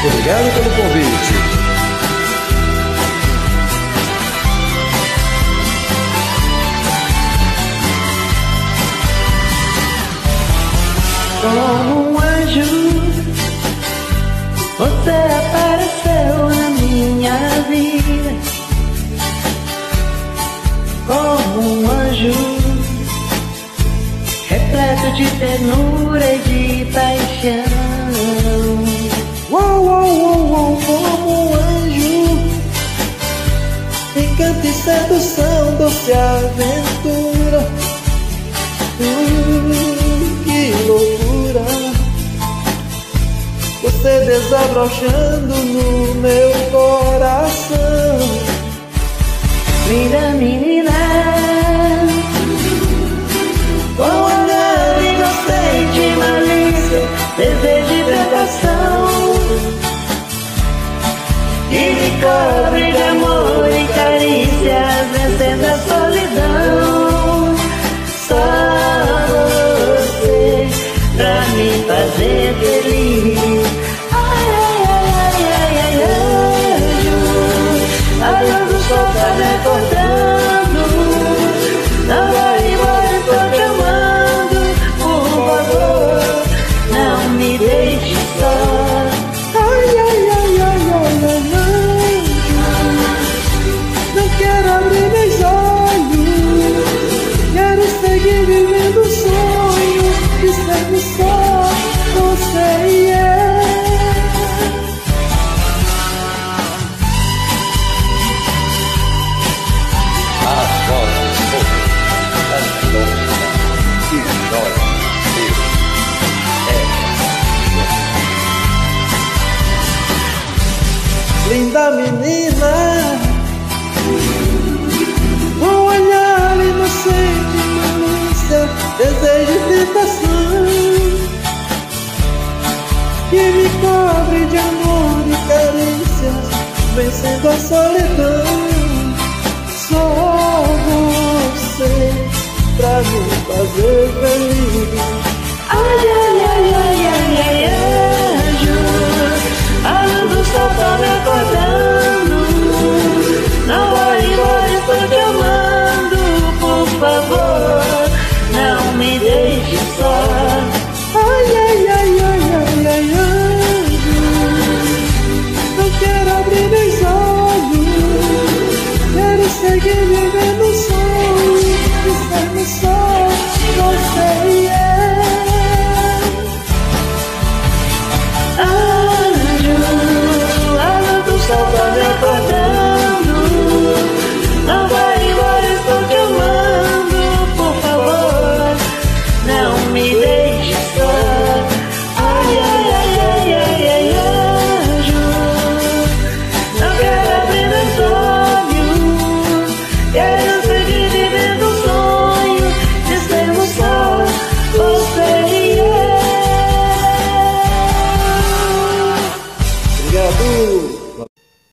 Obrigado pelo convite. Como um anjo, você apareceu na minha vida. Como um anjo, repleto de ternura e de paixão. Uou, uou, uou, uou, como um anjo, encanto e sedução, doce aventura. Que loucura, você desabrochando no meu coração. Linda menina, com olhar inocente, malícia, desejo e tentação, que me cobre de amor e carícias, vencendo a solidão. Só você pra me fazer feliz. Ai, ai, ai, ai, ai, ai, anjo, a luz do sol tá me acordando. Não vai embora, tô te amando. Por favor, não me deixe só. Ai, ai, ai, ai, ai, ai, anjo, não quero abrir meus olhos, quero seguir vivendo o sonho de sermos só você e eu. As vozes Antônia e Jóia Linda menina, um olhar inocente, malícia, desejo e tentação, que me cobre de amor e carícias, vencendo a solidão. Só você pra me fazer feliz.